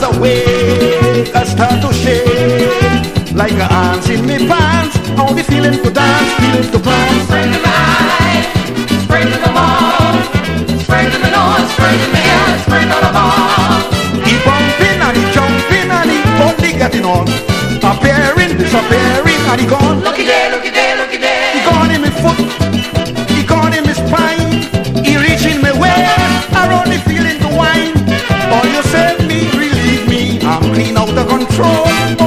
awake, I start to shake like a ants in me pants. Only feeling to dance, feeling to prance. Spread to my eyes, spread to the ball, spread to the north, spread to the hill, spread to the ball. He bumping and he jumping and he only getting on. Appearing, disappearing and he gone. Looky there, looky there, looky there. He gone in my foot, he gone in my spine. He reaching my way, I only feeling the wine. All you save me, relieve me, I'm clean out of control.